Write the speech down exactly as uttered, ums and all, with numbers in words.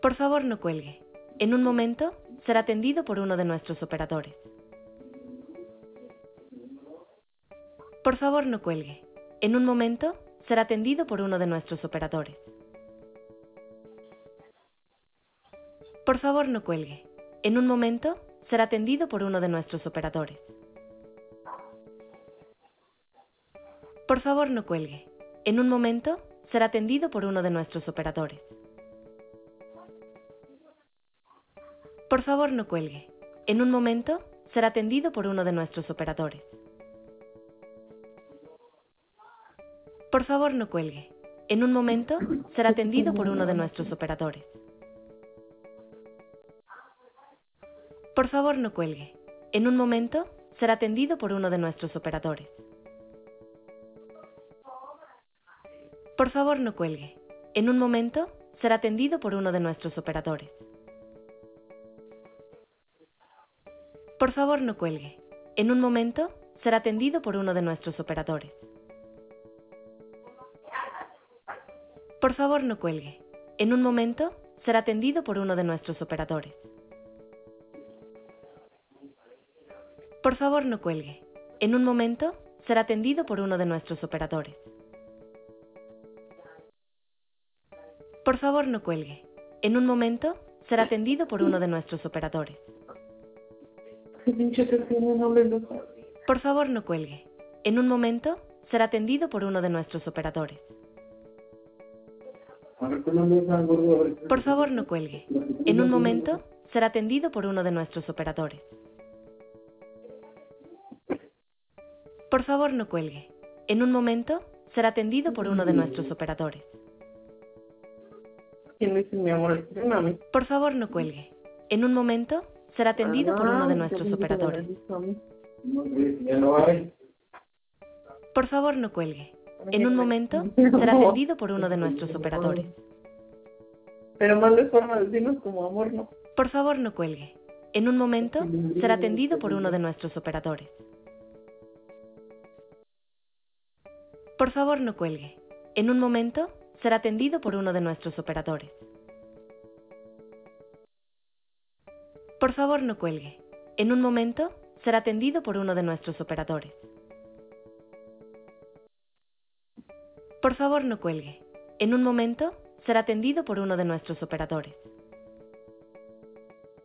Por favor, no cuelgue. En un momento, será atendido por uno de nuestros operadores. Por favor, no cuelgue. En un momento, será atendido por uno de nuestros operadores. Por favor, no cuelgue. En un momento, será atendido por uno de nuestros operadores. Por favor, no cuelgue. En un momento, será atendido por uno de nuestros operadores. Por favor, no cuelgue. En un momento, será atendido por uno de nuestros operadores. Por favor, no cuelgue. En un momento, será atendido por uno de nuestros operadores. Por favor, no cuelgue. En un momento, será atendido por uno de nuestros operadores. Por favor, no cuelgue. En un momento, será atendido por uno de nuestros operadores. Por favor, no cuelgue. En un momento, será atendido por uno de nuestros operadores. Por favor, no cuelgue. En un momento, será atendido por uno de nuestros operadores. Por favor, no cuelgue. En un momento, será atendido por uno de nuestros operadores. Por favor, no cuelgue. En un momento, será atendido por uno de nuestros operadores. Por favor, no cuelgue. En un momento, será atendido por uno de nuestros operadores. Por favor, no cuelgue. En un momento, será atendido por uno de nuestros operadores. Por favor, no cuelgue. En un momento, será atendido por uno de nuestros operadores. Por favor, no cuelgue. En un momento, será atendido por uno de nuestros operadores. Por favor, no cuelgue. En un momento, será atendido por uno de nuestros operadores. Pero más de forma de decirnos como amor, ¿no? Por favor, no cuelgue. En un momento, será atendido por uno de nuestros operadores. Por favor, no cuelgue. En un momento, será atendido por uno de nuestros operadores. Por favor, no cuelgue. En un momento, será atendido por uno de nuestros operadores. Por favor, no cuelgue. En un momento, será atendido por uno de nuestros operadores.